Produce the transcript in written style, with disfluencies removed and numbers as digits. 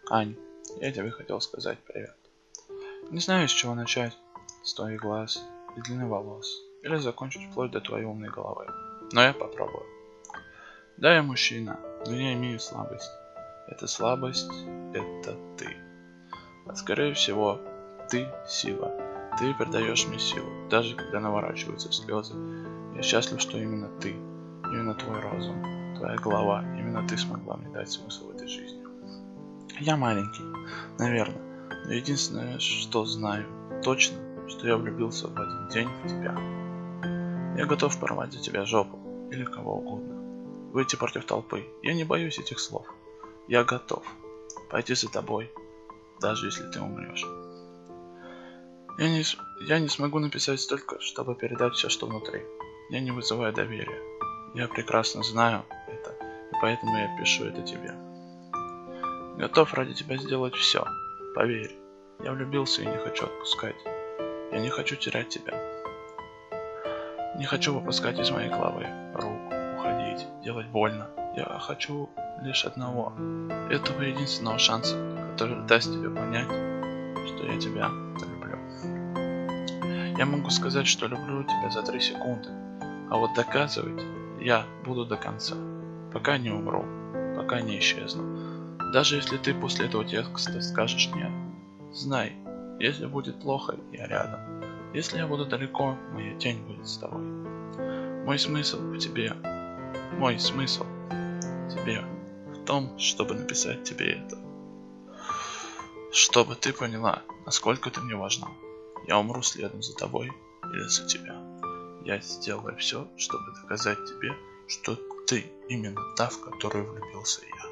Ань, я тебе хотел сказать привет. Не знаю, с чего начать. С твоих глаз и длины волос. Или закончить вплоть до твоей умной головы. Но я попробую. Да, я мужчина, но я имею слабость. Эта слабость — это ты. А скорее всего, ты — сила. Ты придаешь мне силу, даже когда наворачиваются слезы. Я счастлив, что именно ты, именно твой разум, твоя голова, именно ты смогла мне дать смысл этой жизни. Я маленький, наверное, но единственное, что знаю точно, что я влюбился в один день в тебя. Я готов порвать за тебя жопу или кого угодно. Выйти против толпы. Я не боюсь этих слов. Я готов пойти за тобой, даже если ты умрешь. Я не смогу написать столько, чтобы передать все, что внутри. Я не вызываю доверия. Я прекрасно знаю это, и поэтому я пишу это тебе. Готов ради тебя сделать все. Поверь, я влюбился и не хочу отпускать. Я не хочу терять тебя. Не хочу выпускать из моей головы рук, уходить, делать больно. Я хочу лишь одного. Этого единственного шанса, который даст тебе понять, что я тебя люблю. Я могу сказать, что люблю тебя за 3 секунды, а вот доказывать я буду до конца, пока не умру, пока не исчезну. Даже если ты после этого текста скажешь нет, знай, если будет плохо, я рядом. Если я буду далеко, моя тень будет с тобой. Мой смысл в тебе, мой смысл в тебе в том, чтобы написать тебе это. Чтобы ты поняла, насколько ты мне важна. Я умру следом за тобой или за тебя. Я сделаю все, чтобы доказать тебе, что ты именно та, в которую влюбился я.